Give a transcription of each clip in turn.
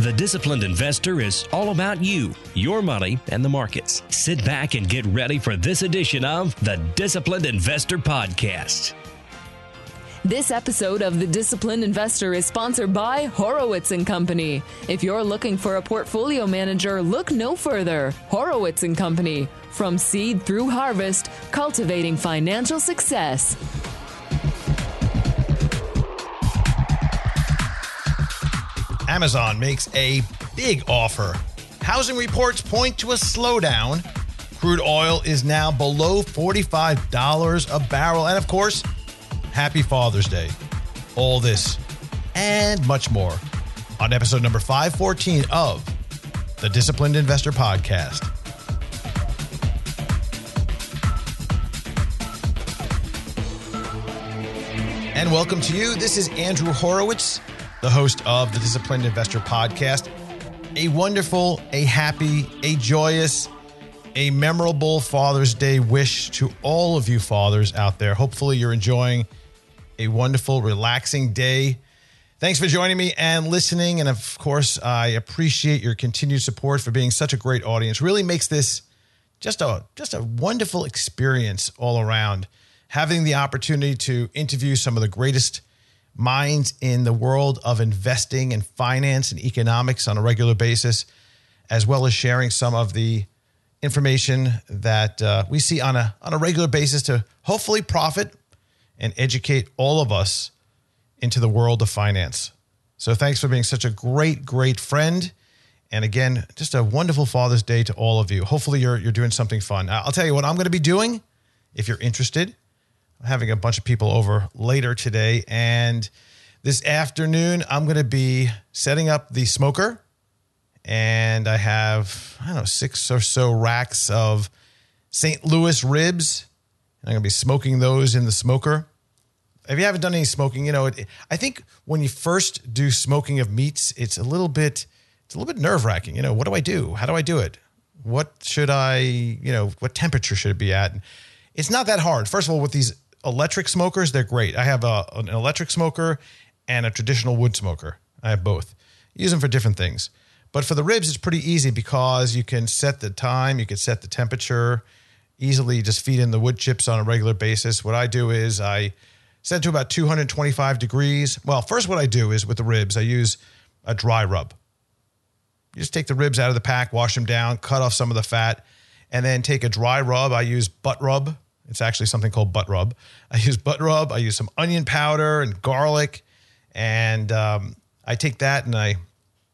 The Disciplined Investor is all about you, your money, and the markets. Sit back and get ready for this edition of the Disciplined Investor Podcast. This episode of The Disciplined Investor is sponsored by Horowitz & Company. If you're looking for a portfolio manager, look no further. Horowitz & Company. From seed through harvest, cultivating financial success. Amazon makes a big offer. Housing reports point to a slowdown. Crude oil is now below $45 a barrel. And of course, happy Father's Day. All this and much more on episode number 514 of the Disciplined Investor Podcast. And welcome to you. This is Andrew Horowitz, the host of the Disciplined Investor Podcast. A wonderful, a happy, a joyous, a memorable Father's Day wish to all of you fathers out there. Hopefully you're enjoying a wonderful, relaxing day. Thanks for joining me and listening. And of course, I appreciate your continued support for being such a great audience. Really makes this just a wonderful experience all around. Having the opportunity to interview some of the greatest minds in the world of investing and finance and economics on a regular basis, as well as sharing some of the information that we see on a regular basis to hopefully profit and educate all of us into the world of finance. So thanks for being such a great friend. And again, just a wonderful Father's Day to all of you. Hopefully you're doing something fun. I'll tell you what I'm going to be doing if you're interested. I'm having a bunch of people over later today. And this afternoon, I'm going to be setting up the smoker. And I have, 6 or so racks of St. Louis ribs. And I'm going to be smoking those in the smoker. If you haven't done any smoking, I think when you first do smoking of meats, it's a little bit nerve-wracking. What do I do? How do I do it? What should I, what temperature should it be at? It's not that hard. First of all, with these electric smokers, they're great. I have an electric smoker and a traditional wood smoker. I have both. Use them for different things. But for the ribs, it's pretty easy because you can set the time, you can set the temperature, easily just feed in the wood chips on a regular basis. What I do is I set it to about 225 degrees. Well, first what I do is with the ribs, I use a dry rub. You just take the ribs out of the pack, wash them down, cut off some of the fat, and then take a dry rub. I use butt rub. It's actually something called butt rub. I use butt rub. I use some onion powder and garlic. And I take that and I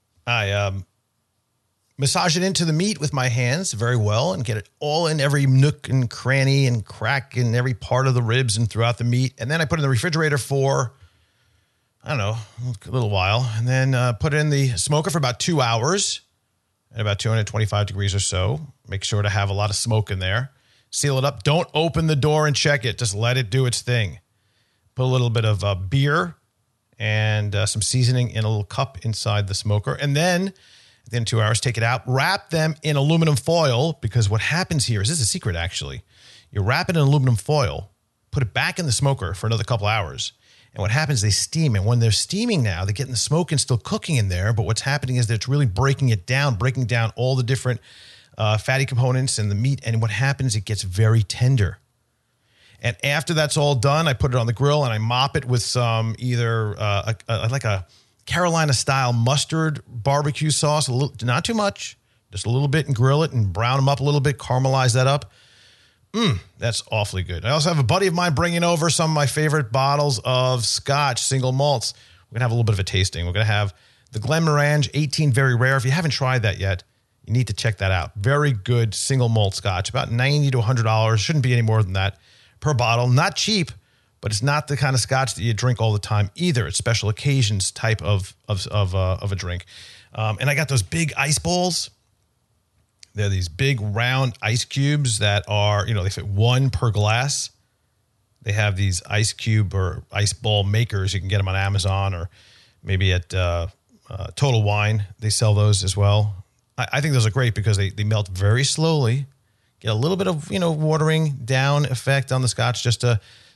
massage it into the meat with my hands very well and get it all in every nook and cranny and crack in every part of the ribs and throughout the meat. And then I put it in the refrigerator for, a little while. And then put it in the smoker for about 2 hours at about 225 degrees or so. Make sure to have a lot of smoke in there. Seal it up. Don't open the door and check it. Just let it do its thing. Put a little bit of beer and some seasoning in a little cup inside the smoker. And then at the end of 2 hours, take it out. Wrap them in aluminum foil because what happens here is, this is a secret actually. You wrap it in aluminum foil, put it back in the smoker for another couple hours. And what happens, they steam. And when they're steaming now, they're getting the smoke and still cooking in there. But what's happening is that it's really breaking down all the different fatty components in the meat. And what happens, it gets very tender. And after that's all done, I put it on the grill and I mop it with some either like a Carolina-style mustard barbecue sauce. Not too much, just a little bit, and grill it and brown them up a little bit, caramelize that up. That's awfully good. I also have a buddy of mine bringing over some of my favorite bottles of Scotch single malts. We're going to have a little bit of a tasting. We're going to have the Glenmorangie 18 Very Rare. If you haven't tried that yet, you need to check that out. Very good single malt Scotch, about $90 to $100. Shouldn't be any more than that per bottle. Not cheap, but it's not the kind of Scotch that you drink all the time either. It's special occasions type of a drink. And I got those big ice balls. They're these big round ice cubes that are, they fit one per glass. They have these ice cube or ice ball makers. You can get them on Amazon or maybe at Total Wine. They sell those as well. I think those are great because they melt very slowly, get a little bit of, watering down effect on the Scotch just to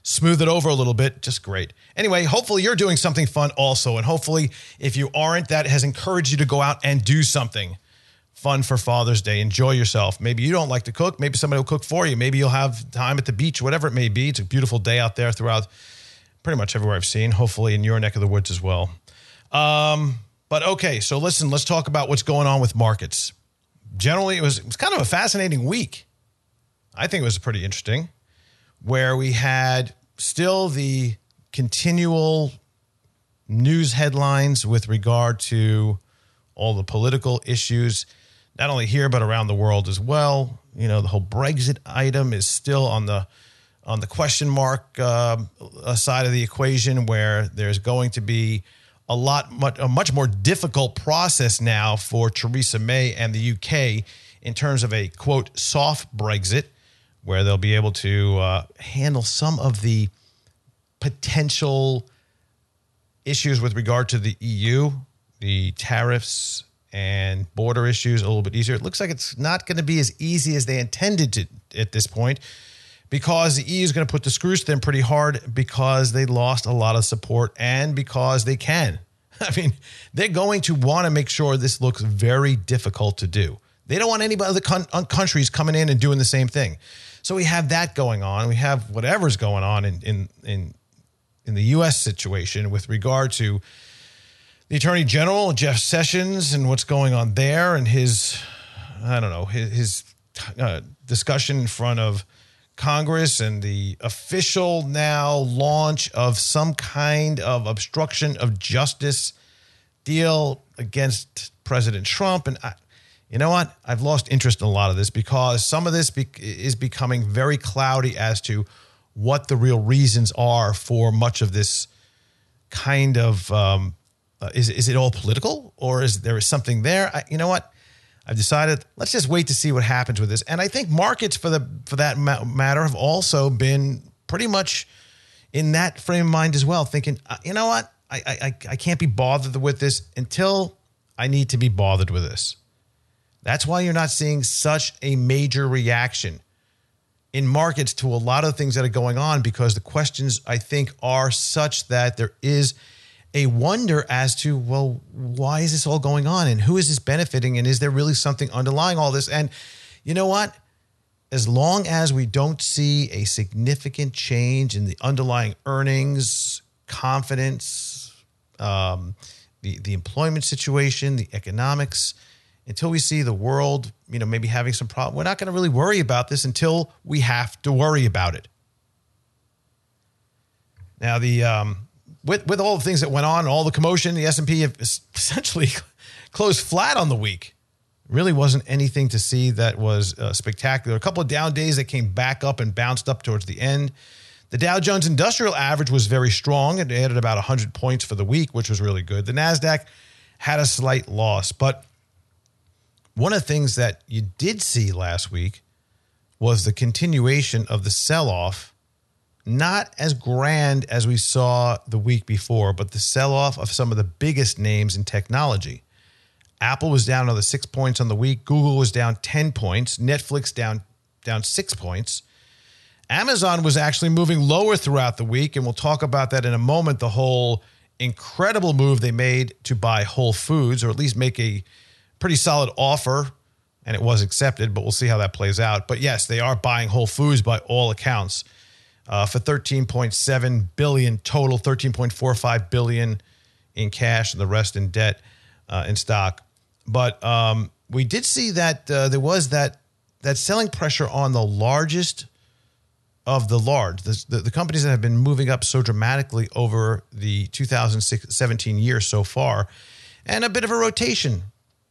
smooth it over a little bit. Just great. Anyway, hopefully you're doing something fun also. And hopefully if you aren't, that has encouraged you to go out and do something fun for Father's Day. Enjoy yourself. Maybe you don't like to cook. Maybe somebody will cook for you. Maybe you'll have time at the beach, whatever it may be. It's a beautiful day out there throughout pretty much everywhere I've seen, hopefully in your neck of the woods as well. But okay, so listen, let's talk about what's going on with markets. Generally, it was kind of a fascinating week. I think it was pretty interesting, where we had still the continual news headlines with regard to all the political issues, not only here, but around the world as well. You know, the whole Brexit item is still on the question mark side of the equation, where there's going to be a much more difficult process now for Theresa May and the UK in terms of a, quote, soft Brexit, where they'll be able to handle some of the potential issues with regard to the EU, the tariffs and border issues a little bit easier. It looks like it's not going to be as easy as they intended to at this point, because the EU is going to put the screws to them pretty hard, because they lost a lot of support and because they can. I mean, they're going to want to make sure this looks very difficult to do. They don't want any other countries coming in and doing the same thing. So we have that going on. We have whatever's going on in the U.S. situation with regard to the Attorney General, Jeff Sessions, and what's going on there, and his discussion in front of Congress, and the official now launch of some kind of obstruction of justice deal against President Trump. And you know what? I've lost interest in a lot of this, because some of this is becoming very cloudy as to what the real reasons are for much of this kind of is it all political, or is there something there? You know what? I've decided, let's just wait to see what happens with this. And I think markets, for that matter, have also been pretty much in that frame of mind as well, thinking, you know what? I can't be bothered with this until I need to be bothered with this. That's why you're not seeing such a major reaction in markets to a lot of things that are going on, because the questions, I think, are such that there is a wonder as to, well, why is this all going on, and who is this benefiting, and is there really something underlying all this? And you know what? As long as we don't see a significant change in the underlying earnings, confidence, the employment situation, the economics, until we see the world, maybe having some problem, we're not going to really worry about this until we have to worry about it. Now, with all the things that went on, all the commotion, the S&P have essentially closed flat on the week. Really wasn't anything to see that was spectacular. A couple of down days that came back up and bounced up towards the end. The Dow Jones Industrial Average was very strong. It added about 100 points for the week, which was really good. The NASDAQ had a slight loss. But one of the things that you did see last week was the continuation of the sell-off. Not as grand as we saw the week before, but the sell-off of some of the biggest names in technology. Apple was down another 6 points on the week. Google was down 10 points. Netflix down 6 points. Amazon was actually moving lower throughout the week, and we'll talk about that in a moment, the whole incredible move they made to buy Whole Foods, or at least make a pretty solid offer, and it was accepted, but we'll see how that plays out. But yes, they are buying Whole Foods by all accounts. For $13.7 billion total, $13.45 billion in cash, and the rest in debt in stock. But we did see that there was that selling pressure on the largest of the large, the companies that have been moving up so dramatically over the 2017 year so far, and a bit of a rotation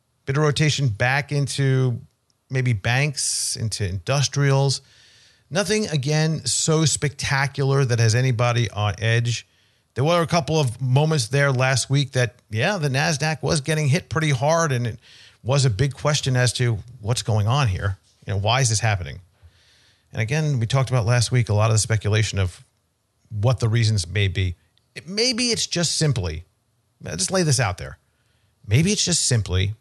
back into maybe banks, into industrials. Nothing, again, so spectacular that has anybody on edge. There were a couple of moments there last week that, the NASDAQ was getting hit pretty hard, and it was a big question as to what's going on here. Why is this happening? And again, we talked about last week a lot of the speculation of what the reasons may be. Maybe it's just simply, I'll just lay this out there. Maybe it's just simply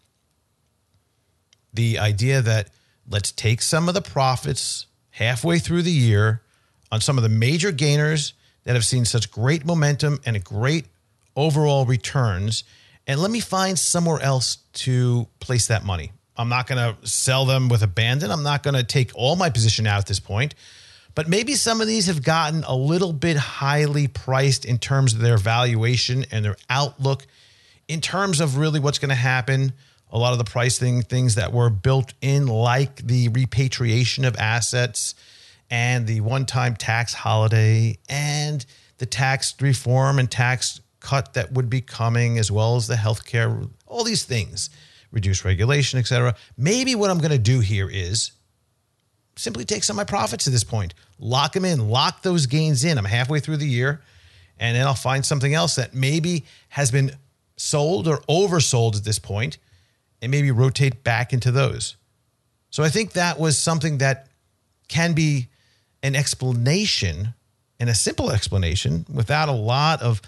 the idea that let's take some of the profits halfway through the year on some of the major gainers that have seen such great momentum and a great overall returns, and let me find somewhere else to place that money. I'm not going to sell them with abandon. I'm not going to take all my position out at this point. But maybe some of these have gotten a little bit highly priced in terms of their valuation and their outlook, in terms of really what's going to happen. A lot of the pricing things that were built in, like the repatriation of assets and the one-time tax holiday and the tax reform and tax cut that would be coming, as well as the healthcare, all these things, reduced regulation, et cetera. Maybe what I'm going to do here is simply take some of my profits at this point, lock them in, lock those gains in. I'm halfway through the year, and then I'll find something else that maybe has been sold or oversold at this point, and maybe rotate back into those. So I think that was something that can be an explanation, and a simple explanation without a lot of,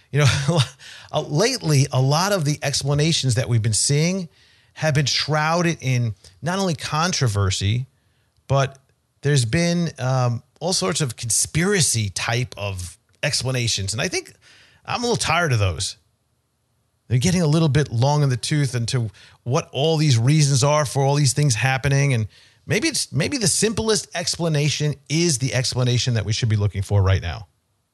lately, a lot of the explanations that we've been seeing have been shrouded in not only controversy, but there's been all sorts of conspiracy type of explanations. And I think I'm a little tired of those. They're getting a little bit long in the tooth into what all these reasons are for all these things happening. And maybe the simplest explanation is the explanation that we should be looking for right now.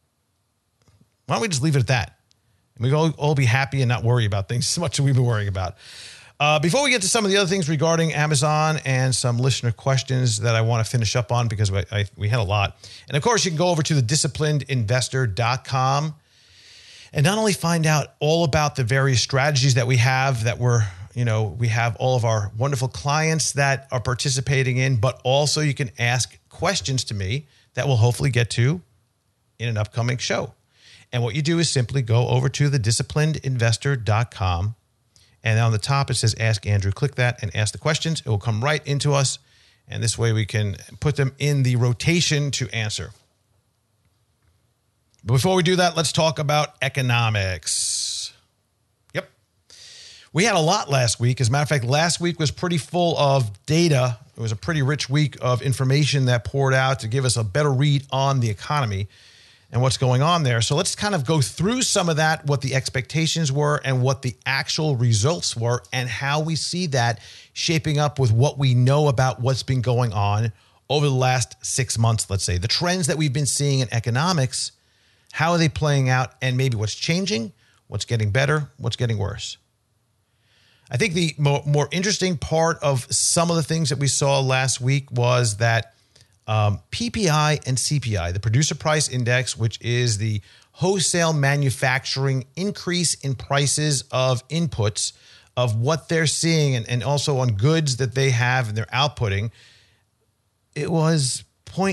Why don't we just leave it at that? And we can all be happy and not worry about things as much as we've been worrying about. Before we get to some of the other things regarding Amazon and some listener questions that I want to finish up on, because we had a lot. And of course, you can go over to thedisciplinedinvestor.com and not only find out all about the various strategies that we have we have all of our wonderful clients that are participating in, but also you can ask questions to me that we'll hopefully get to in an upcoming show. And what you do is simply go over to thedisciplinedinvestor.com. And on the top, it says Ask Andrew. Click that and ask the questions. It will come right into us. And this way we can put them in the rotation to answer. But before we do that, let's talk about economics. Yep. We had a lot last week. As a matter of fact, last week was pretty full of data. It was a pretty rich week of information that poured out to give us a better read on the economy and what's going on there. So let's kind of go through some of that, what the expectations were and what the actual results were, and how we see that shaping up with what we know about what's been going on over the last 6 months, let's say. The trends that we've been seeing in economics, how are they playing out, and maybe what's changing, what's getting better, what's getting worse. I think the more interesting part of some of the things that we saw last week was that PPI and CPI, the Producer Price Index, which is the wholesale manufacturing increase in prices of inputs of what they're seeing, and also on goods that they have and they're outputting, it was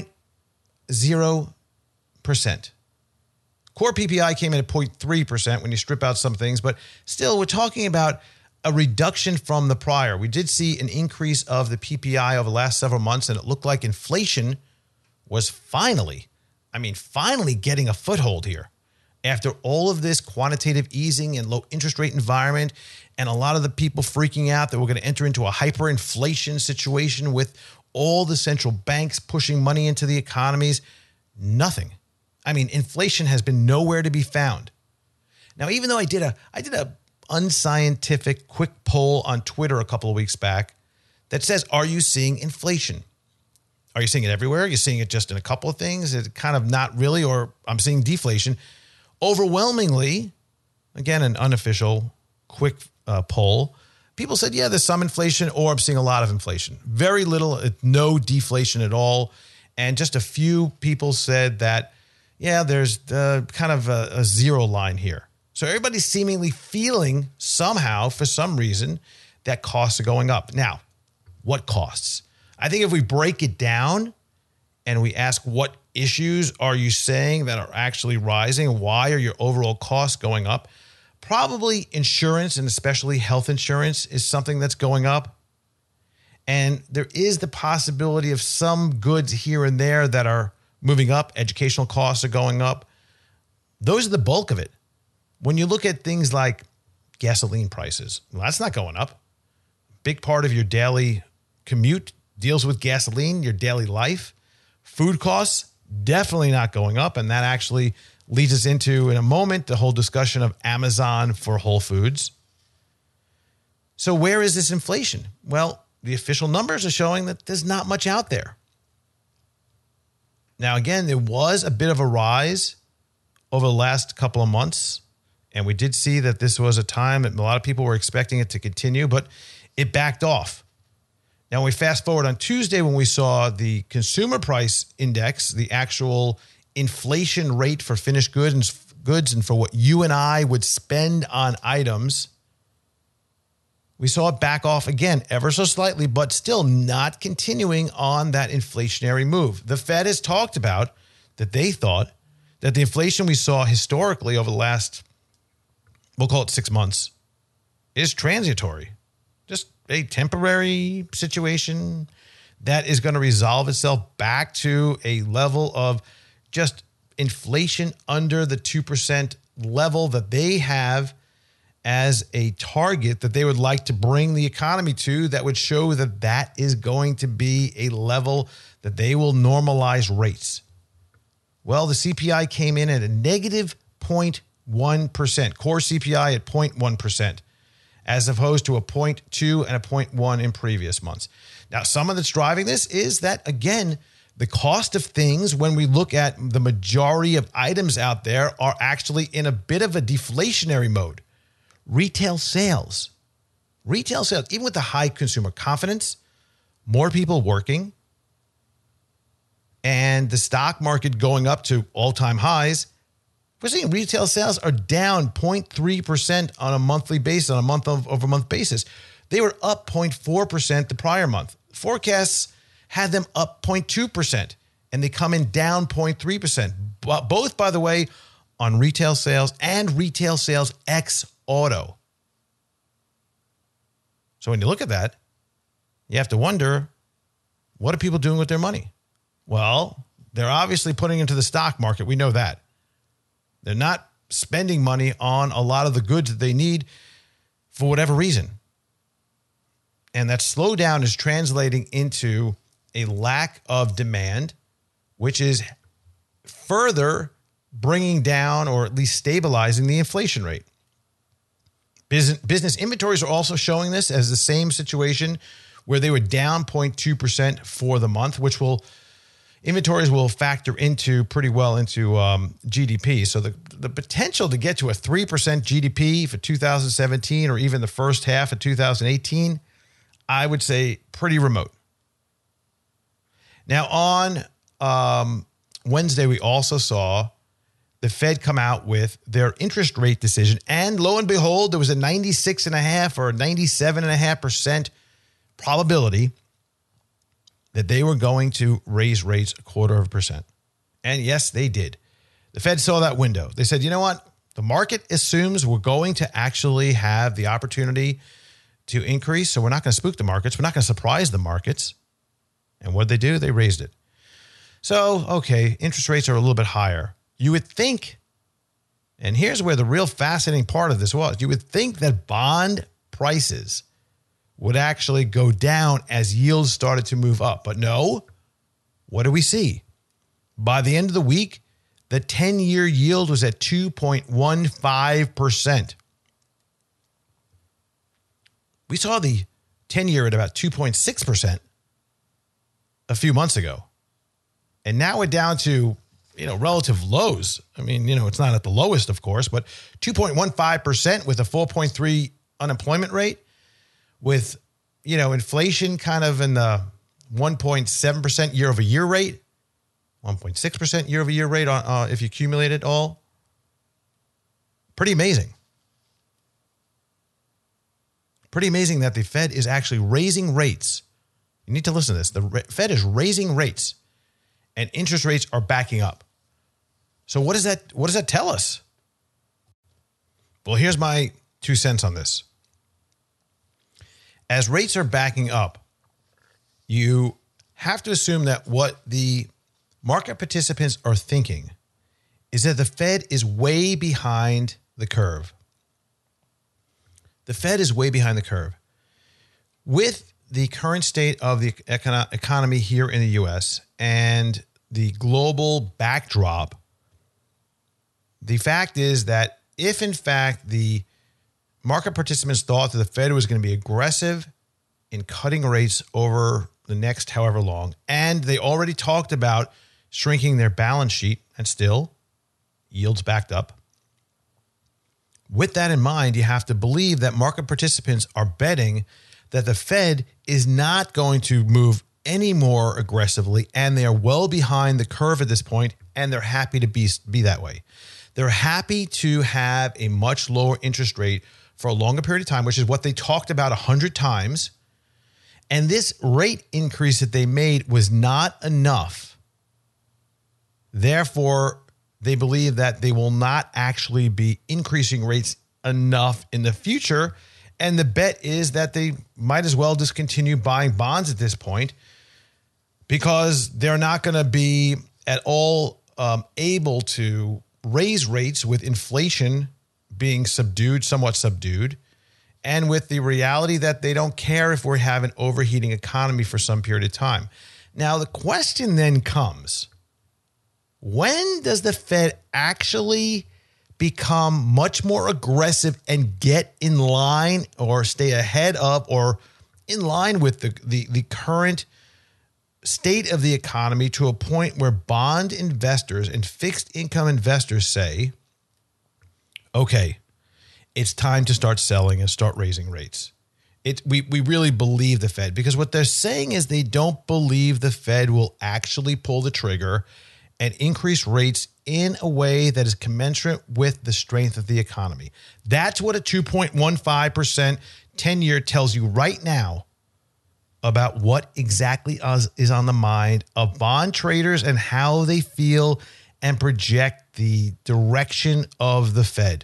0.0%. Core PPI came in at 0.3% when you strip out some things, but still we're talking about a reduction from the prior. We did see an increase of the PPI over the last several months, and it looked like inflation was finally getting a foothold here. After all of this quantitative easing and low interest rate environment, and a lot of the people freaking out that we're going to enter into a hyperinflation situation with all the central banks pushing money into the economies, nothing. Inflation has been nowhere to be found. Now, even though I did a unscientific quick poll on Twitter a couple of weeks back that says, are you seeing inflation? Are you seeing it everywhere? Are you seeing it just in a couple of things? It's kind of not really, or I'm seeing deflation. Overwhelmingly, again, an unofficial quick poll, people said, yeah, there's some inflation, or I'm seeing a lot of inflation. Very little, no deflation at all. And just a few people said that, yeah, there's kind of a zero line here. So everybody's seemingly feeling somehow, for some reason, that costs are going up. Now, what costs? I think if we break it down and we ask what issues are you saying that are actually rising, why are your overall costs going up? Probably insurance, and especially health insurance, is something that's going up. And there is the possibility of some goods here and there that are moving up. Educational costs are going up. Those are the bulk of it. When you look at things like gasoline prices, well, that's not going up. Big part of your daily commute deals with gasoline, your daily life. Food costs, definitely not going up. And that actually leads us into, in a moment, the whole discussion of Amazon for Whole Foods. So where is this inflation? Well, the official numbers are showing that there's not much out there. Now, again, there was a bit of a rise over the last couple of months, and we did see that this was a time that a lot of people were expecting it to continue, but it backed off. Now, when we fast forward on Tuesday, when we saw the consumer price index, the actual inflation rate for finished goods and for what you and I would spend on items, we saw it back off again, ever so slightly, but still not continuing on that inflationary move. The Fed has talked about that they thought that the inflation we saw historically over the last, we'll call it 6 months, is transitory. Just a temporary situation that is going to resolve itself back to a level of just inflation under the 2% level that they have as a target that they would like to bring the economy to, that would show that that is going to be a level that they will normalize rates. Well, the CPI came in at a negative 0.1%, core CPI at 0.1%, as opposed to a 0.2 and a 0.1 in previous months. Now, some of that's driving this is that, again, the cost of things, when we look at the majority of items out there, are actually in a bit of a deflationary mode. Retail sales, even with the high consumer confidence, more people working, and the stock market going up to all-time highs, we're seeing retail sales are down 0.3% on a monthly basis, on a month-over-month basis. They were up 0.4% the prior month. Forecasts had them up 0.2%, and they come in down 0.3%. Both, by the way, on retail sales and retail sales ex-auto. So when you look at that, you have to wonder, what are people doing with their money? Well, they're obviously putting into the stock market. We know that. They're not spending money on a lot of the goods that they need for whatever reason. And that slowdown is translating into a lack of demand, which is further bringing down or at least stabilizing the inflation rate. Business inventories are also showing this as the same situation, where they were down 0.2% for the month, which inventories will factor into pretty well into GDP. So the potential to get to a 3% GDP for 2017 or even the first half of 2018, I would say pretty remote. Now, on Wednesday, we also saw the Fed come out with their interest rate decision. And lo and behold, there was a 96.5 or 97.5% probability that they were going to raise rates 0.25%. And yes, they did. The Fed saw that window. They said, you know what? The market assumes we're going to actually have the opportunity to increase. So we're not going to spook the markets. We're not going to surprise the markets. And what did they do? They raised it. So, okay, interest rates are a little bit higher. You would think, and here's where the real fascinating part of this was, you would think that bond prices would actually go down as yields started to move up. But no, what do we see? By the end of the week, the 10-year yield was at 2.15%. We saw the 10-year at about 2.6% a few months ago. And now we're down to, relative lows. I mean, it's not at the lowest, of course, but 2.15% with a 4.3 unemployment rate, with, inflation kind of in the 1.7% year over year rate, 1.6% year over year rate on if you accumulate it all. Pretty amazing. Pretty amazing that the Fed is actually raising rates. You need to listen to this. The Fed is raising rates and interest rates are backing up. So what does that tell us? Well, here's my 2 cents on this. As rates are backing up, you have to assume that what the market participants are thinking is that the Fed is way behind the curve. The Fed is way behind the curve. With the current state of the economy here in the U.S. and the global backdrop, the fact is that if, in fact, the market participants thought that the Fed was going to be aggressive in cutting rates over the next however long, and they already talked about shrinking their balance sheet, and still yields backed up. With that in mind, you have to believe that market participants are betting that the Fed is not going to move any more aggressively, and they are well behind the curve at this point, and they're happy to be that way. They're happy to have a much lower interest rate for a longer period of time, which is what they talked about 100 times. And this rate increase that they made was not enough. Therefore, they believe that they will not actually be increasing rates enough in the future. And the bet is that they might as well just continue buying bonds at this point, because they're not going to be at all able to raise rates with inflation being somewhat subdued, and with the reality that they don't care if we have an overheating economy for some period of time. Now, the question then comes, when does the Fed actually become much more aggressive and get in line or stay ahead of or in line with the current state of the economy to a point where bond investors and fixed income investors say, okay, it's time to start selling and start raising rates? We really believe the Fed, because what they're saying is they don't believe the Fed will actually pull the trigger and increase rates in a way that is commensurate with the strength of the economy. That's what a 2.15% 10-year tells you right now about what exactly is on the mind of bond traders and how they feel and project the direction of the Fed.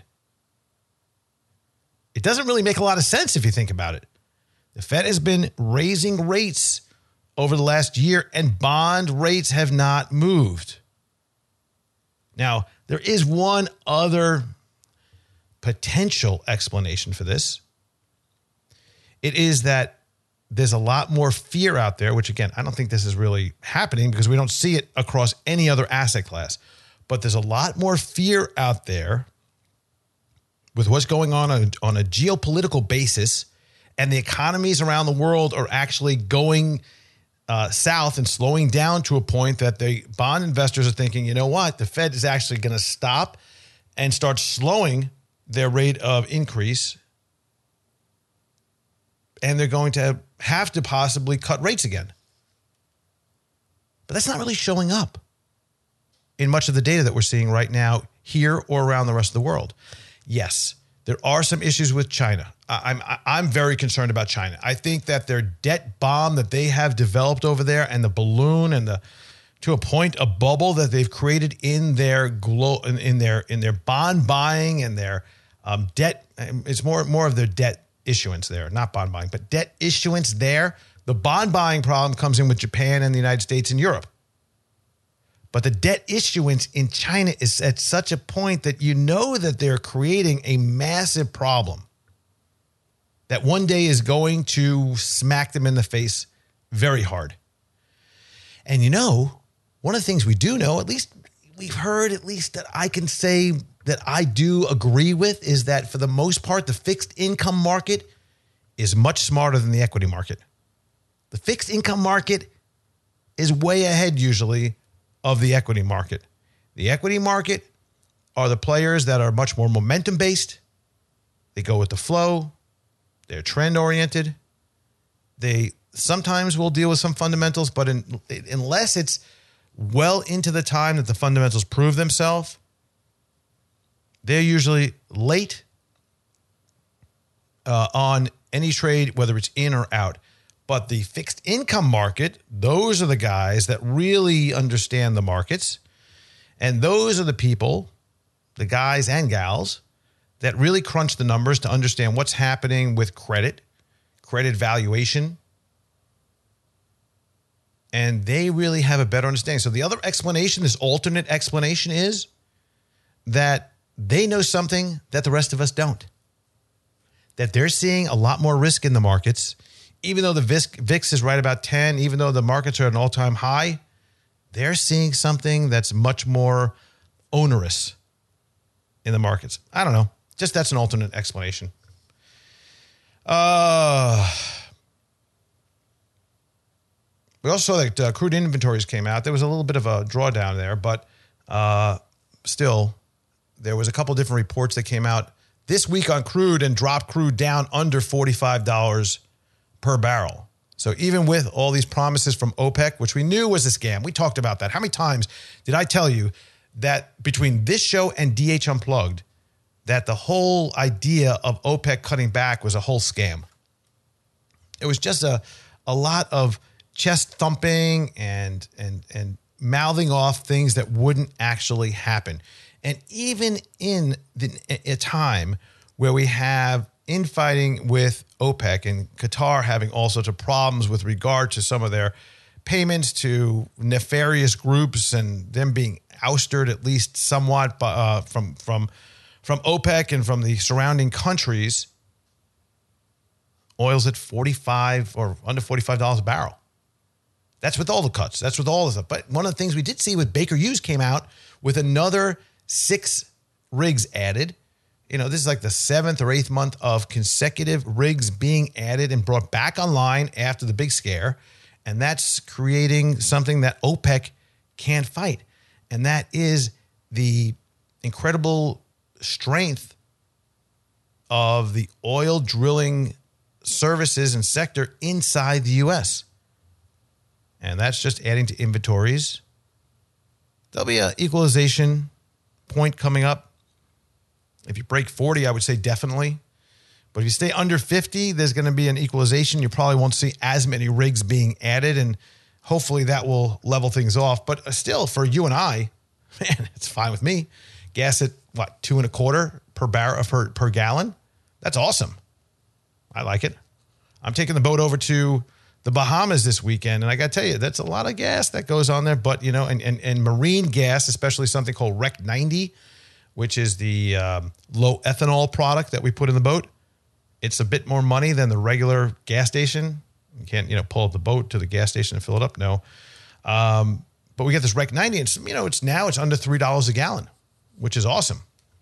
It doesn't really make a lot of sense if you think about it. The Fed has been raising rates over the last year, and bond rates have not moved. Now, there is one other potential explanation for this. It is that there's a lot more fear out there, which, again, I don't think this is really happening because we don't see it across any other asset class. But there's a lot more fear out there with what's going on a geopolitical basis, and the economies around the world are actually going south and slowing down to a point that the bond investors are thinking, you know what, the Fed is actually going to stop and start slowing their rate of increase, and they're going to have to possibly cut rates again. But that's not really showing up in much of the data that we're seeing right now here or around the rest of the world. Yes, there are some issues with China. I'm very concerned about China. I think that their debt bomb that they have developed over there, and the balloon, and to a point, a bubble that they've created in their in their bond buying and their debt. It's more of their debt issuance there, not bond buying, but debt issuance there. The bond buying problem comes in with Japan and the United States and Europe. But the debt issuance in China is at such a point that you know that they're creating a massive problem that one day is going to smack them in the face very hard. And you know, one of the things we do know, at least we've heard, at least that I can say that I do agree with, is that for the most part, the fixed income market is much smarter than the equity market. The fixed income market is way ahead usually of the equity market. The equity market are the players that are much more momentum based. They go with the flow. They're trend oriented. They sometimes will deal with some fundamentals, but unless it's well into the time that the fundamentals prove themselves, they're usually late on any trade, whether it's in or out. But the fixed income market, those are the guys that really understand the markets. And those are the people, the guys and gals, that really crunch the numbers to understand what's happening with credit valuation. And they really have a better understanding. So the other explanation, this alternate explanation, is that they know something that the rest of us don't. That they're seeing a lot more risk in the markets. Even though the VIX is right about 10, even though the markets are at an all-time high, they're seeing something that's much more onerous in the markets. I don't know. Just that's an alternate explanation. We also saw that crude inventories came out. There was a little bit of a drawdown there, but still, there was a couple different reports that came out this week on crude and dropped crude down under $45 per barrel. So even with all these promises from OPEC, which we knew was a scam, we talked about that. How many times did I tell you that between this show and DH Unplugged, that the whole idea of OPEC cutting back was a whole scam? It was just a lot of chest thumping and mouthing off things that wouldn't actually happen. And even in a time where we have infighting with OPEC and Qatar having all sorts of problems with regard to some of their payments to nefarious groups and them being ousted at least somewhat from OPEC and from the surrounding countries, oil's at $45 or under $45 a barrel. That's with all the cuts. That's with all of it. But one of the things we did see with Baker Hughes came out with another 6 rigs added. You know, this is like the 7th or 8th month of consecutive rigs being added and brought back online after the big scare. And that's creating something that OPEC can't fight. And that is the incredible strength of the oil drilling services and sector inside the U.S. And that's just adding to inventories. There'll be an equalization point coming up. If you break 40, I would say definitely. But if you stay under 50, there's going to be an equalization. You probably won't see as many rigs being added, and hopefully that will level things off. But still, for you and I, man, it's fine with me. Gas at, what, $2.25 per barrel per gallon? That's awesome. I like it. I'm taking the boat over to the Bahamas this weekend, and I got to tell you, that's a lot of gas that goes on there. But, you know, and marine gas, especially something called Rec 90, which is the low ethanol product that we put in the boat. It's a bit more money than the regular gas station. You can't, pull up the boat to the gas station and fill it up. No. But we get this Rec 90. It's, it's under $3 a gallon, which is awesome.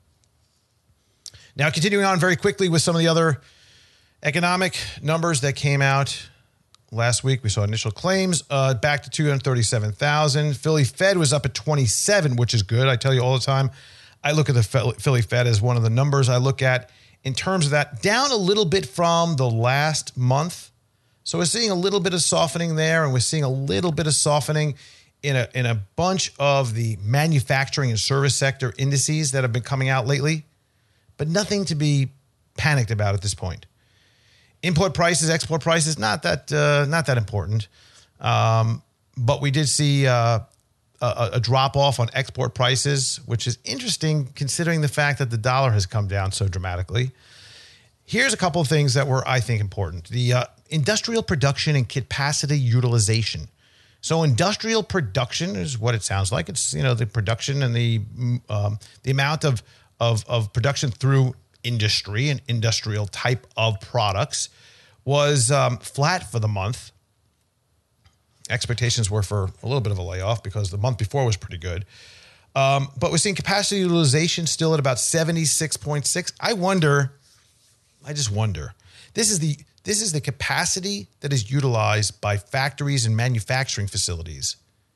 Now, continuing on very quickly with some of the other economic numbers that came out last week. We saw initial claims back to 237,000. Philly Fed was up at 27, which is good. I tell you all the time, I look at the Philly Fed as one of the numbers I look at in terms of that, down a little bit from the last month. So we're seeing a little bit of softening there, and we're seeing a little bit of softening in a bunch of the manufacturing and service sector indices that have been coming out lately, but nothing to be panicked about at this point. Import prices, export prices, not that important. But we did see a drop off on export prices, which is interesting considering the fact that the dollar has come down so dramatically. Here's a couple of things that were, I think, important. The industrial production and capacity utilization. So industrial production is what it sounds like. It's, the production and the amount of production through industry and industrial type of products was flat for the month. Expectations were for a little bit of a layoff because the month before was pretty good. But we're seeing capacity utilization still at about 76.6. I just wonder. This is the capacity that is utilized by factories and manufacturing facilities.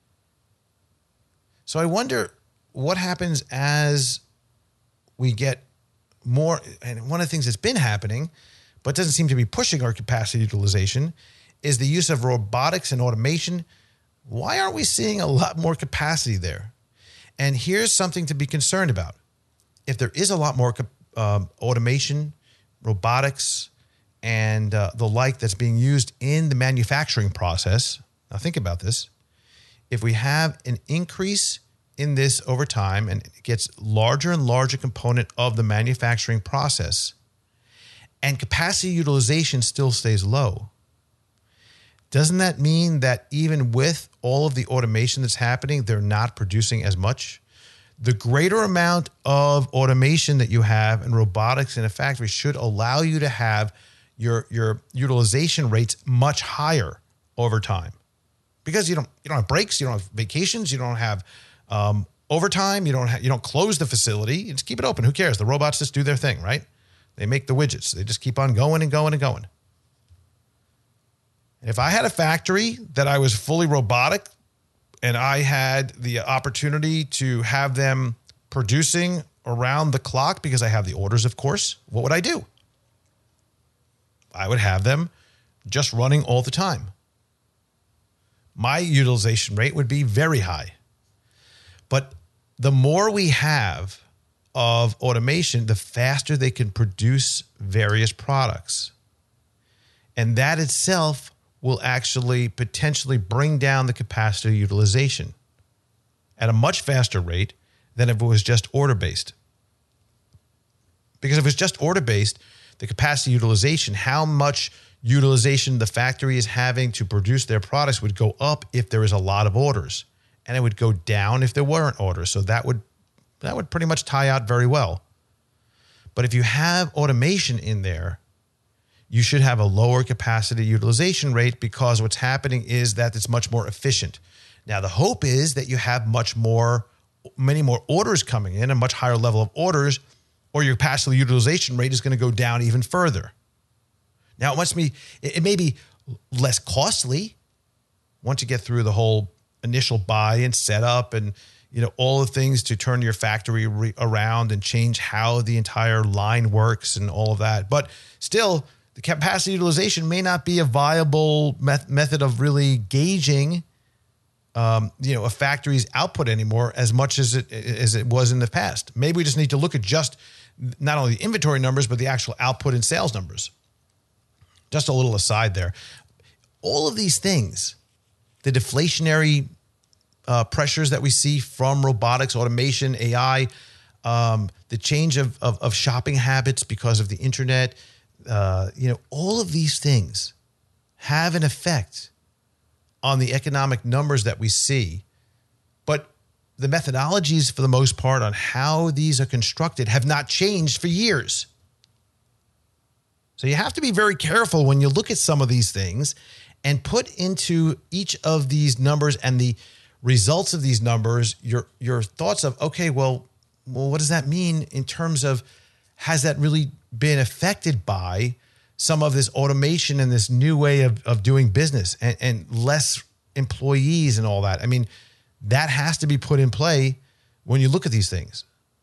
So I wonder what happens as we get more. And one of the things that's been happening, but doesn't seem to be pushing our capacity utilization, is the use of robotics and automation. Why aren't we seeing a lot more capacity there? And here's something to be concerned about. If there is a lot more automation, robotics, and the like that's being used in the manufacturing process, now think about this. If we have an increase in this over time and it gets larger and larger component of the manufacturing process, and capacity utilization still stays low, doesn't that mean that even with all of the automation that's happening, they're not producing as much? The greater amount of automation that you have and robotics in a factory should allow you to have your utilization rates much higher over time. because you don't have breaks, you don't have vacations, you don't have overtime, you don't close the facility. You just keep it open. Who cares? The robots just do their thing, right? They make the widgets. They just keep on going and going and going. And if I had a factory that I was fully robotic and I had the opportunity to have them producing around the clock because I have the orders, of course, what would I do? I would have them just running all the time. My utilization rate would be very high. But the more we have of automation, the faster they can produce various products. And that itself will actually potentially bring down the capacity utilization at a much faster rate than if it was just order-based. Because if it's just order-based, the capacity utilization, how much utilization the factory is having to produce their products would go up if there is a lot of orders. And it would go down if there weren't orders. So that would pretty much tie out very well. But if you have automation in there, you should have a lower capacity utilization rate because what's happening is that it's much more efficient. Now, the hope is that you have many more orders coming in, a much higher level of orders, or your capacity utilization rate is going to go down even further. Now, it may be less costly once you get through the whole initial buy and setup and all the things to turn your factory around and change how the entire line works and all of that. But still, the capacity utilization may not be a viable method of really gauging a factory's output anymore as much as it was in the past. Maybe we just need to look at just not only the inventory numbers, but the actual output and sales numbers. Just a little aside there. All of these things, the deflationary pressures that we see from robotics, automation, AI, the change of shopping habits because of the internet, all of these things have an effect on the economic numbers that we see. But the methodologies, for the most part, on how these are constructed have not changed for years. So you have to be very careful when you look at some of these things and put into each of these numbers and the results of these numbers your thoughts of, okay, well, what does that mean in terms of, has that really been affected by some of this automation and this new way of doing business and less employees and all that? I mean, that has to be put in play when you look at these things.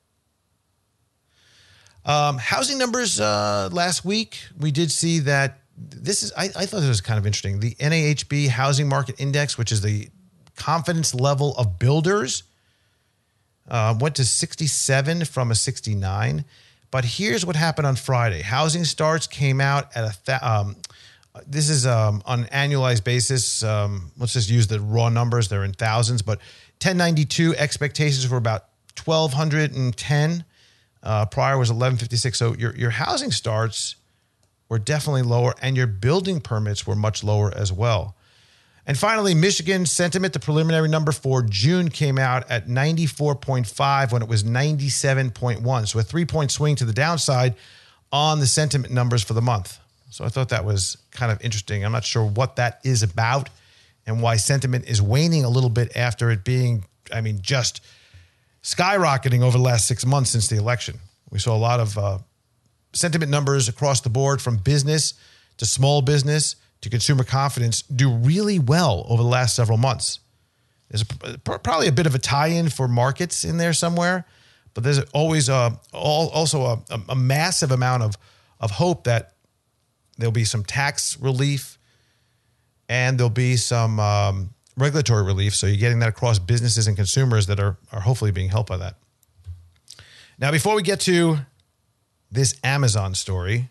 Housing numbers last week, we did see that I thought this was kind of interesting. The NAHB Housing Market Index, which is the confidence level of builders, went to 67 from a 69. But here's what happened on Friday. Housing starts came out at this is on an annualized basis. Let's just use the raw numbers. They're in thousands, but 1092 expectations were about 1,210. Prior was 1156. So your housing starts were definitely lower, and your building permits were much lower as well. And finally, Michigan sentiment, the preliminary number for June came out at 94.5 when it was 97.1. So a 3-point swing to the downside on the sentiment numbers for the month. So I thought that was kind of interesting. I'm not sure what that is about and why sentiment is waning a little bit after it being, just skyrocketing over the last 6 months since the election. We saw a lot of sentiment numbers across the board, from business to small business to consumer confidence, do really well over the last several months. There's probably a bit of a tie-in for markets in there somewhere, but there's always also a massive amount of hope that there'll be some tax relief and there'll be some regulatory relief. So you're getting that across businesses and consumers that are hopefully being helped by that. Now, before we get to this Amazon story,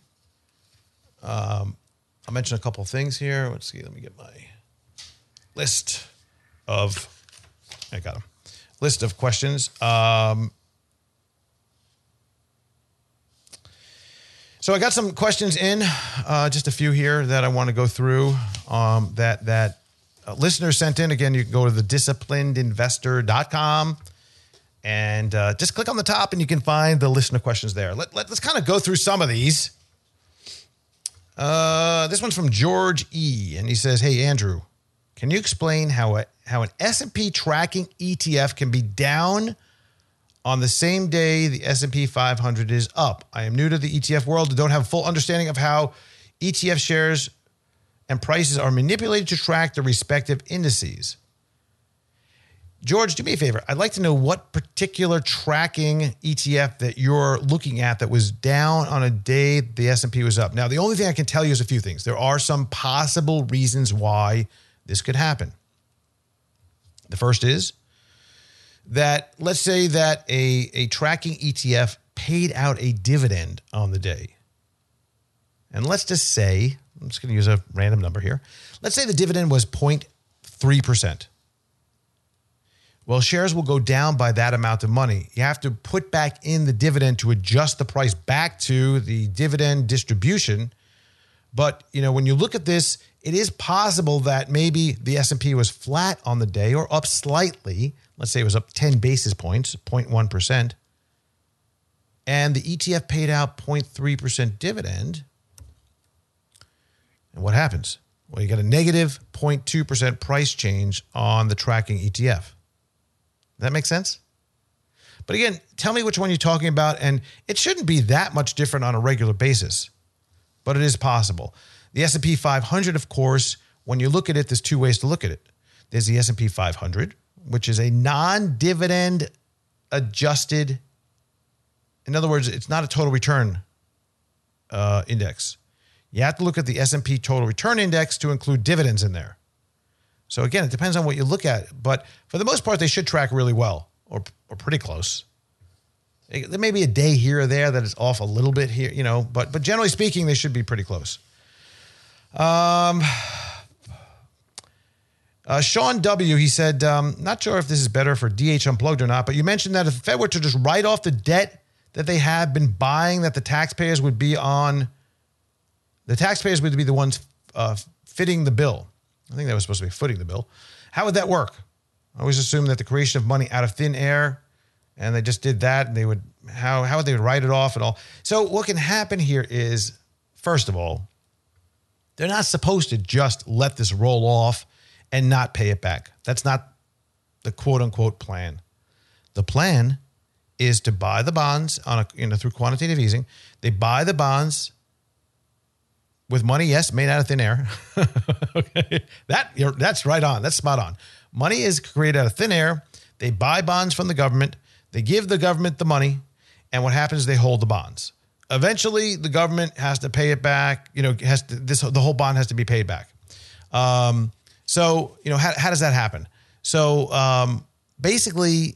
I'll mention a couple of things here. Let's see. Let me get my list of questions. So I got some questions in, just a few here that I want to go through that listeners sent in. Again, you can go to thedisciplinedinvestor.com and just click on the top and you can find the listener questions there. Let's kind of go through some of these. This one's from George E. And he says, "Hey, Andrew, Can you explain how an S&P tracking ETF can be down on the same day the S&P 500 is up? I am new to the ETF world and don't have a full understanding of how ETF shares and prices are manipulated to track the respective indices. George, do me a favor. I'd like to know what particular tracking ETF that you're looking at that was down on a day the S&P was up. Now, the only thing I can tell you is a few things. There are some possible reasons why this could happen. The first is that let's say that a tracking ETF paid out a dividend on the day. And let's just say, I'm just going to use a random number here. Let's say the dividend was 0.3%. Well, shares will go down by that amount of money. You have to put back in the dividend to adjust the price back to the dividend distribution. But, when you look at this, it is possible that maybe the S&P was flat on the day or up slightly. Let's say it was up 10 basis points, 0.1%. And the ETF paid out 0.3% dividend. And what happens? Well, you got a negative 0.2% price change on the tracking ETF. Does that make sense? But again, tell me which one you're talking about, and it shouldn't be that much different on a regular basis, but it is possible. The S&P 500, of course, when you look at it, there's two ways to look at it. There's the S&P 500, which is a non-dividend adjusted. In other words, it's not a total return index. You have to look at the S&P total return index to include dividends in there. So again, it depends on what you look at. But for the most part, they should track really well or pretty close. There may be a day here or there that is off a little bit here, but generally speaking, they should be pretty close. Sean W., he said, not sure if this is better for DH Unplugged or not, but you mentioned that if the Fed were to just write off the debt that they have been buying, that the taxpayers would be the ones fitting the bill. I think that was supposed to be footing the bill. How would that work? I always assume that the creation of money out of thin air, and they just did that, and they would how would they write it off and all. So what can happen here is, first of all, they're not supposed to just let this roll off and not pay it back. That's not the quote unquote plan. The plan is to buy the bonds through quantitative easing. They buy the bonds with money, yes, made out of thin air. Okay, that's right on. That's spot on. Money is created out of thin air. They buy bonds from the government. They give the government the money, and what happens is they hold the bonds. Eventually, the government has to pay it back. The whole bond has to be paid back. How does that happen? So basically,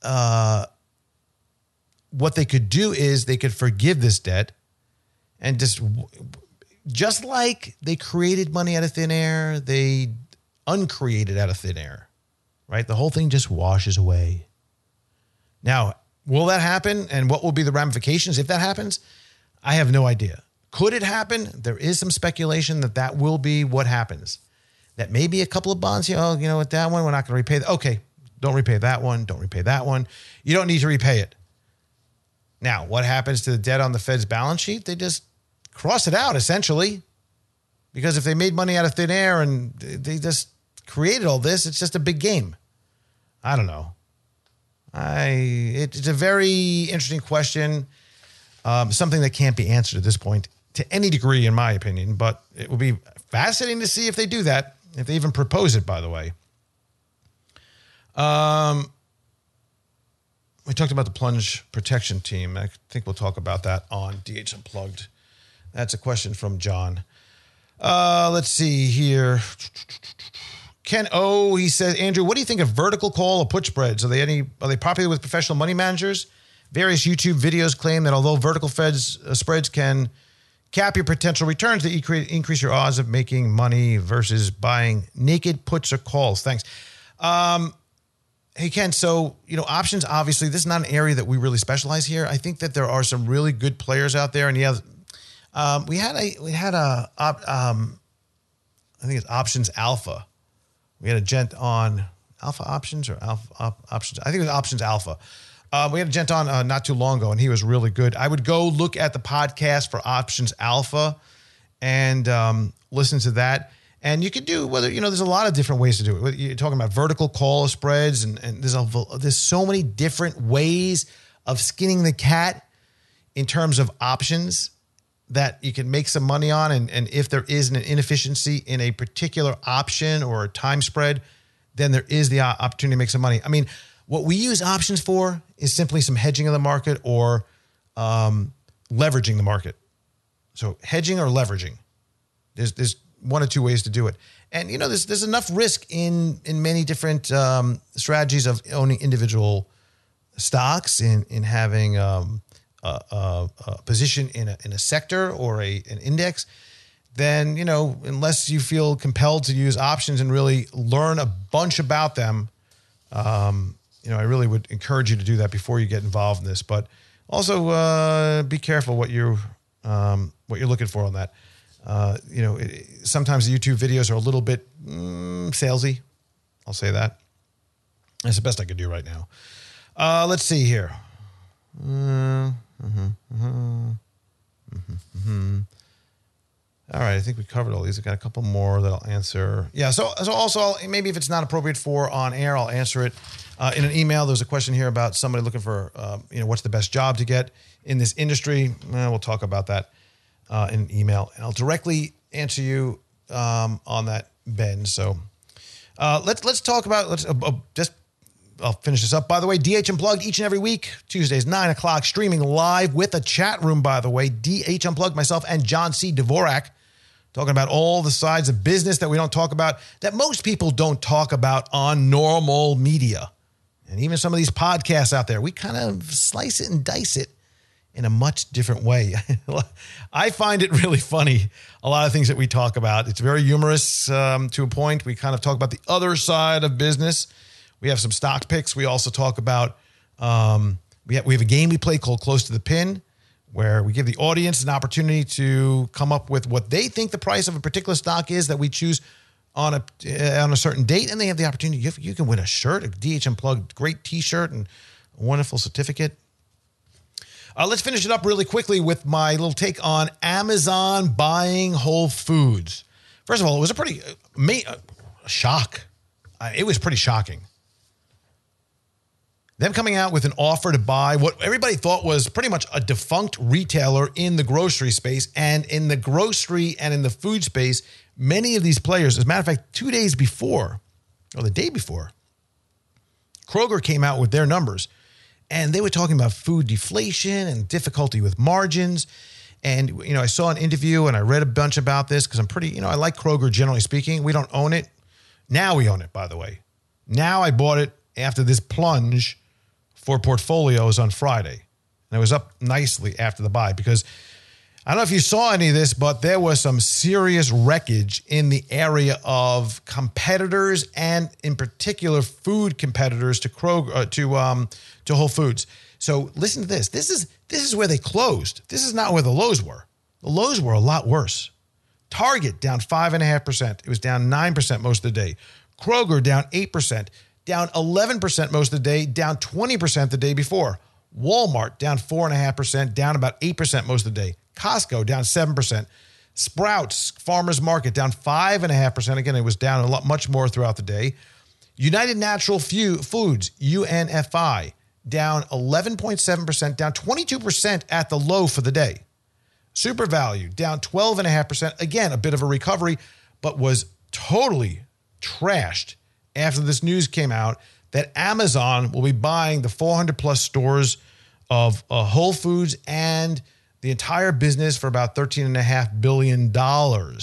what they could do is they could forgive this debt, and just like they created money out of thin air, they uncreated out of thin air, right? The whole thing just washes away. Now, will that happen? And what will be the ramifications if that happens? I have no idea. Could it happen? There is some speculation that will be what happens. That maybe a couple of bonds, with that one, we're not going to repay that. Okay, don't repay that one. Don't repay that one. You don't need to repay it. Now, what happens to the debt on the Fed's balance sheet? They just cross it out, essentially. Because if they made money out of thin air and they just created all this, it's just a big game. I don't know. It's a very interesting question. Something that can't be answered at this point to any degree, in my opinion. But it will be fascinating to see if they do that, if they even propose it, by the way. We talked about the plunge protection team. I think we'll talk about that on DH Unplugged. That's a question from John. Let's see here. Ken O, he says, Andrew, what do you think of vertical call or put spreads? Are they popular with professional money managers? Various YouTube videos claim that although vertical spreads can cap your potential returns, they increase your odds of making money versus buying naked puts or calls. Thanks. Hey, Ken, so, options, obviously, this is not an area that we really specialize here. I think that there are some really good players out there. And we had I think it's Options Alpha. We had a gent on Alpha Options or Alpha Options. I think it was Options Alpha. We had a gent on not too long ago, and he was really good. I would go look at the podcast for Options Alpha and listen to that. And you could do there's a lot of different ways to do it. You're talking about vertical call spreads, and there's so many different ways of skinning the cat in terms of options that you can make some money on. And if there is an inefficiency in a particular option or a time spread, then there is the opportunity to make some money. I mean, what we use options for is simply some hedging of the market or leveraging the market. So hedging or leveraging. There's one or two ways to do it. And, there's enough risk in many different strategies of owning individual stocks, in having a position in a sector or an index. Then, unless you feel compelled to use options and really learn a bunch about them, I really would encourage you to do that before you get involved in this. But also be careful what you're looking for on that. Sometimes the YouTube videos are a little bit salesy. I'll say that. That's the best I could do right now. Let's see here. All right, I think we covered all these. I got a couple more that I'll answer. Yeah, so also maybe if it's not appropriate for on air, I'll answer it in an email. There's a question here about somebody looking for, what's the best job to get in this industry. We'll talk about that in an email, and I'll directly answer you on that, Ben. So let's talk about I'll finish this up. By the way, DH Unplugged each and every week, Tuesdays, 9 o'clock, streaming live with a chat room, by the way. DH Unplugged, myself and John C. Dvorak, talking about all the sides of business that we don't talk about, that most people don't talk about on normal media. And even some of these podcasts out there, we kind of slice it and dice it in a much different way. I find it really funny, a lot of things that we talk about. It's very humorous to a point. We kind of talk about the other side of business. We have some stock picks. We also talk about, we have a game we play called Close to the Pin, where we give the audience an opportunity to come up with what they think the price of a particular stock is that we choose on a certain date. And they have the opportunity. You can win a shirt, a DH Unplugged great t-shirt and a wonderful certificate. Let's finish it up really quickly with my little take on Amazon buying Whole Foods. First of all, it was a shock. It was pretty shocking. Them coming out with an offer to buy what everybody thought was pretty much a defunct retailer in the grocery space. And in the grocery and in the food space, many of these players, as a matter of fact, 2 days before, or the day before, Kroger came out with their numbers. And they were talking about food deflation and difficulty with margins. And, I saw an interview and I read a bunch about this because I'm pretty, I like Kroger generally speaking. We don't own it. Now we own it, by the way. Now I bought it after this plunge for portfolios on Friday. And it was up nicely after the buy because I don't know if you saw any of this, but there was some serious wreckage in the area of competitors and in particular food competitors to Kroger, to Whole Foods. So listen to this. This is where they closed. This is not where the lows were. The lows were a lot worse. Target down 5.5%. It was down 9% most of the day. Kroger down 8%. Down 11% most of the day, down 20% the day before. Walmart down 4.5%, down about 8% most of the day. Costco down 7%. Sprouts Farmers Market down 5.5%. Again, it was down much more throughout the day. United Natural Foods, UNFI, down 11.7%, down 22% at the low for the day. Super Value down 12.5%. Again, a bit of a recovery, but was totally trashed after this news came out that Amazon will be buying the 400 plus stores of Whole Foods and the entire business for about $13.5 billion. About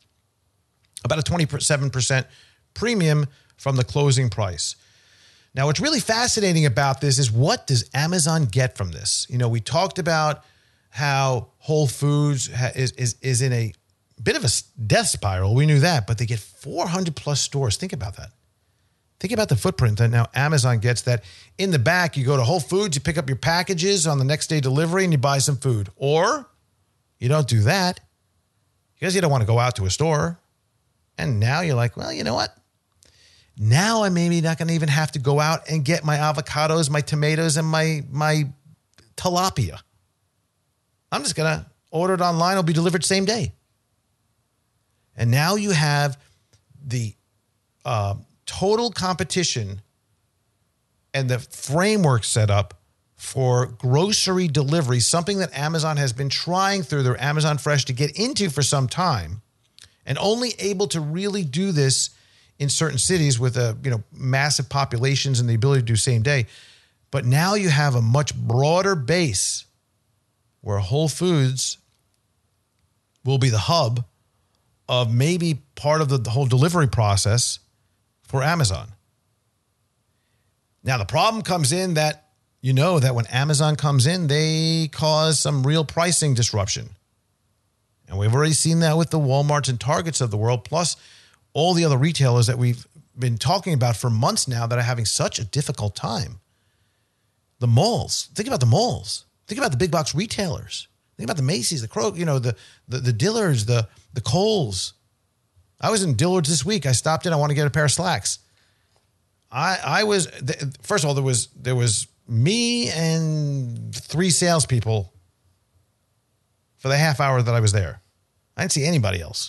a 27% premium from the closing price. Now, what's really fascinating about this is what does Amazon get from this? We talked about how Whole Foods is in a bit of a death spiral. We knew that, but they get 400 plus stores. Think about that. Think about the footprint that now Amazon gets, that in the back, you go to Whole Foods, you pick up your packages on the next day delivery and you buy some food. Or you don't do that because you don't want to go out to a store. And now you're like, well, you know what? Now I'm maybe not going to even have to go out and get my avocados, my tomatoes, and my tilapia. I'm just going to order it online. It'll be delivered same day. And now you have the total competition and the framework set up for grocery delivery, something that Amazon has been trying through their Amazon Fresh to get into for some time, and only able to really do this in certain cities with massive populations and the ability to do same day. But now you have a much broader base where Whole Foods will be the hub of maybe part of the whole delivery process for Amazon. Now, the problem comes in that that when Amazon comes in, they cause some real pricing disruption. And we've already seen that with the Walmarts and Targets of the world, plus all the other retailers that we've been talking about for months now that are having such a difficult time. The malls. Think about the malls. Think about the big box retailers. Think about the Macy's, the Kroger, the Dillards, the Kohl's. I was in Dillard's this week. I stopped in. I want to get a pair of slacks. I was, first of all, there was me and 3 salespeople for the half hour that I was there. I didn't see anybody else.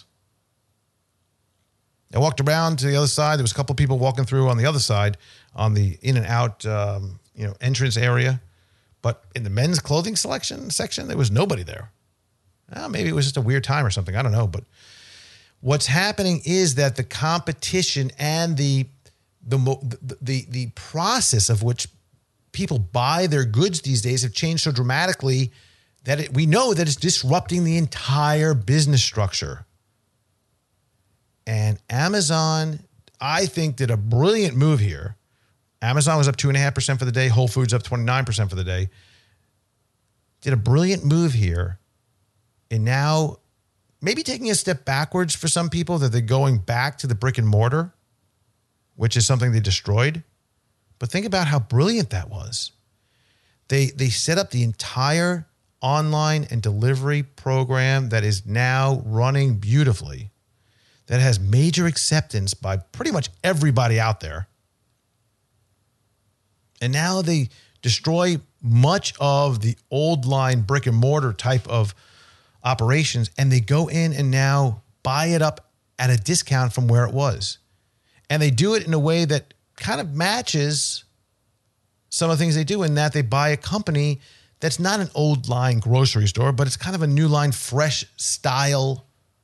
I walked around to the other side. There was a couple of people walking through on the other side on the in and out, entrance area. But in the men's clothing section, there was nobody there. Maybe it was just a weird time or something. I don't know. But what's happening is that the competition and the process of which people buy their goods these days have changed so dramatically that we know that it's disrupting the entire business structure. And Amazon, I think, did a brilliant move here. Amazon was up 2.5% for the day. Whole Foods up 29% for the day. Did a brilliant move here. And now maybe taking a step backwards for some people, that they're going back to the brick and mortar, which is something they destroyed. But think about how brilliant that was. They set up the entire online and delivery program that is now running beautifully, that has major acceptance by pretty much everybody out there. And now they destroy much of the old line brick and mortar type of operations, and they go in and now buy it up at a discount from where it was. And they do it in a way that kind of matches some of the things they do, in that they buy a company that's not an old line grocery store, but it's kind of a new line, fresh style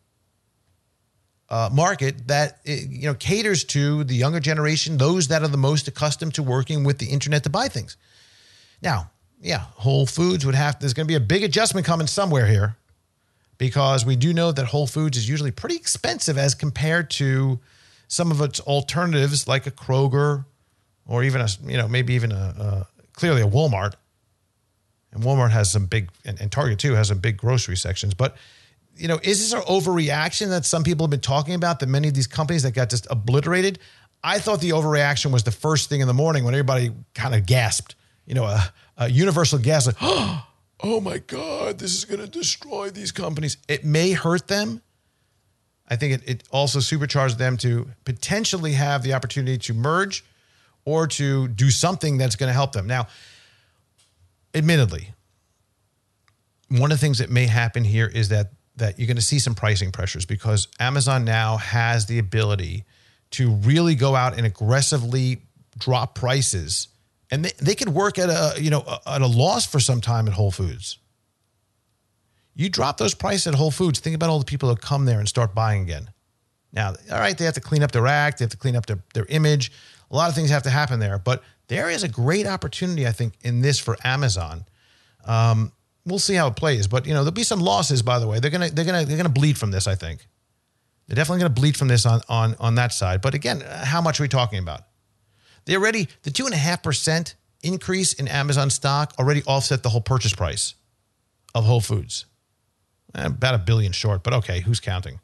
market that caters to the younger generation, those that are the most accustomed to working with the internet to buy things. Now, Whole Foods there's going to be a big adjustment coming somewhere here, because we do know that Whole Foods is usually pretty expensive as compared to some of its alternatives, like a Kroger, or even clearly a Walmart. And Walmart has some big, and Target too has some big grocery sections. But, is this an overreaction that some people have been talking about, that many of these companies that got just obliterated? I thought the overreaction was the first thing in the morning when everybody kind of gasped, a universal gasp, like, oh my God, this is going to destroy these companies. It may hurt them. I think it also supercharged them to potentially have the opportunity to merge or to do something that's going to help them. Now, admittedly, one of the things that may happen here is that you're going to see some pricing pressures, because Amazon now has the ability to really go out and aggressively drop prices, and they could work at a loss for some time at Whole Foods. You drop those prices at Whole Foods, think about all the people that come there and start buying again. Now, all right, they have to clean up their act, they have to clean up their image. A lot of things have to happen there, but there is a great opportunity, I think, in this for Amazon. We'll see how it plays, but there'll be some losses. By the way, they're gonna bleed from this. I think they're definitely gonna bleed from this on that side. But again, how much are we talking about? The 2.5% increase in Amazon stock already offset the whole purchase price of Whole Foods. About $1 billion short, but okay, who's counting?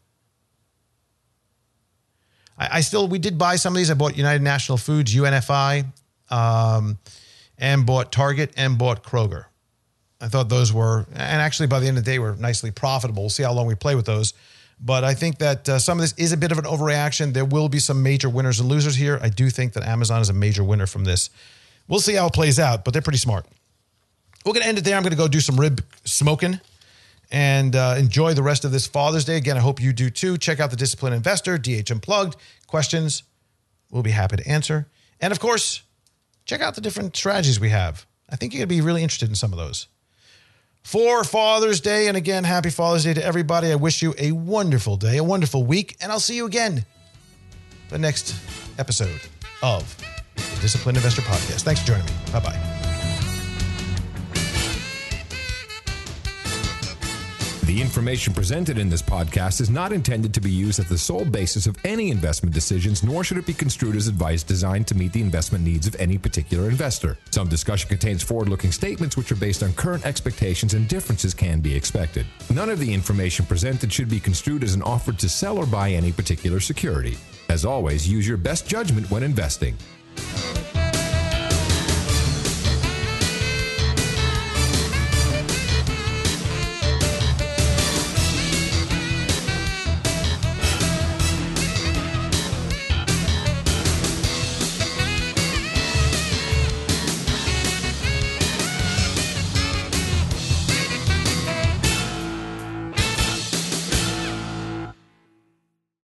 We did buy some of these. I bought United National Foods, UNFI, and bought Target and bought Kroger. I thought those were, and actually by the end of the day, were nicely profitable. We'll see how long we play with those. But I think that some of this is a bit of an overreaction. There will be some major winners and losers here. I do think that Amazon is a major winner from this. We'll see how it plays out, but they're pretty smart. We're going to end it there. I'm going to go do some rib smoking. and enjoy the rest of this Father's Day. Again, I hope you do too. Check out the Disciplined Investor, DH Unplugged. Questions, we'll be happy to answer. And of course, check out the different strategies we have. I think you're going to be really interested in some of those. For Father's Day, and again, happy Father's Day to everybody. I wish you a wonderful day, a wonderful week, and I'll see you again for the next episode of the Disciplined Investor Podcast. Thanks for joining me. Bye-bye. The information presented in this podcast is not intended to be used as the sole basis of any investment decisions, nor should it be construed as advice designed to meet the investment needs of any particular investor. Some discussion contains forward-looking statements which are based on current expectations, and differences can be expected. None of the information presented should be construed as an offer to sell or buy any particular security. As always, use your best judgment when investing.